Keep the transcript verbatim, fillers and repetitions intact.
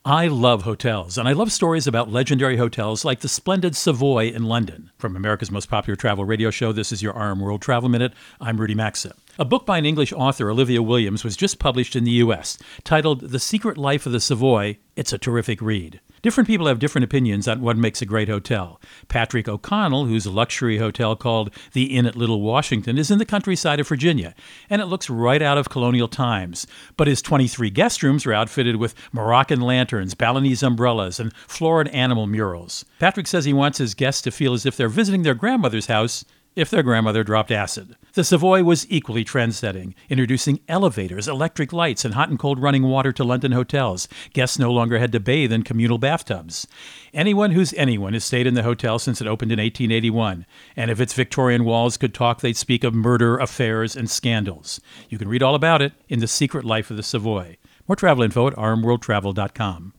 I love hotels, and I love stories about legendary hotels like the splendid Savoy in London. From America's most popular travel radio show, this is your R M World Travel Minute. I'm Rudy Maxa. A book by an English author, Olivia Williams, was just published in the U S, titled The Secret Life of the Savoy. It's a terrific read. Different people have different opinions on what makes a great hotel. Patrick O'Connell, whose luxury hotel called the Inn at Little Washington, is in the countryside of Virginia, and it looks right out of colonial times. But his twenty-three guest rooms are outfitted with Moroccan lanterns, Balinese umbrellas, and florid animal murals. Patrick says he wants his guests to feel as if they're visiting their grandmother's house if their grandmother dropped acid. The Savoy was equally trend-setting, introducing elevators, electric lights, and hot and cold running water to London hotels. Guests no longer had to bathe in communal bathtubs. Anyone who's anyone has stayed in the hotel since it opened in eighteen eighty-one, and if its Victorian walls could talk, they'd speak of murder, affairs, and scandals. You can read all about it in The Secret Life of the Savoy. More travel info at r m world travel dot com.